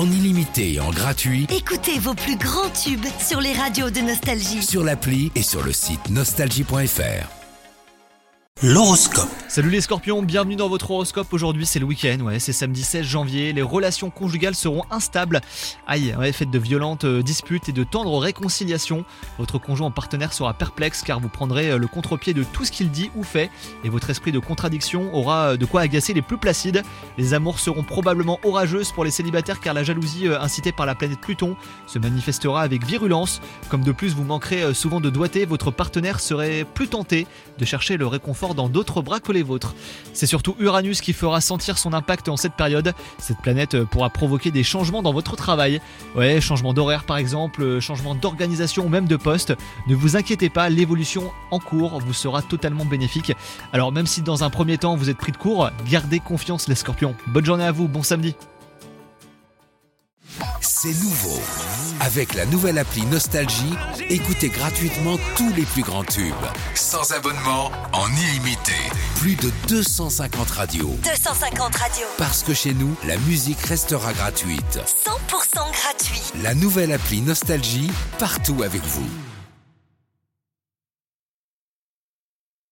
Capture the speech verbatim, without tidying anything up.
en illimité et en gratuit Écoutez vos plus grands tubes sur les radios de Nostalgie. sur l'appli et sur le site nostalgie point f r. L'horoscope. Salut les scorpions, bienvenue dans votre horoscope. Aujourd'hui c'est le week-end, ouais, c'est samedi seize janvier. Les relations conjugales seront instables. Aïe, ouais, faites de violentes euh, disputes et de tendres réconciliations. Votre conjoint partenaire sera perplexe car vous prendrez euh, le contre-pied de tout ce qu'il dit ou fait. Et votre esprit de contradiction aura euh, de quoi agacer les plus placides. Les amours seront probablement orageuses pour les célibataires car la jalousie euh, incitée par la planète Pluton se manifestera avec virulence. Comme de plus vous manquerez euh, souvent de doigté, votre partenaire serait plus tenté de chercher le réconfort dans d'autres bras que les vôtres. C'est surtout Uranus qui fera sentir son impact en cette période. Cette planète pourra provoquer des changements dans votre travail. Ouais, changement d'horaire par exemple, changement d'organisation ou même de poste. Ne vous inquiétez pas, l'évolution en cours vous sera totalement bénéfique. Alors même si dans un premier temps vous êtes pris de court, gardez confiance les scorpions. Bonne journée à vous, bon samedi. C'est nouveau. Avec la nouvelle appli Nostalgie, écoutez gratuitement tous les plus grands tubes. Sans abonnement, en illimité. Plus de deux cent cinquante radios. deux cent cinquante radios. Parce que chez nous, la musique restera gratuite. cent pour cent gratuit. La nouvelle appli Nostalgie, partout avec vous.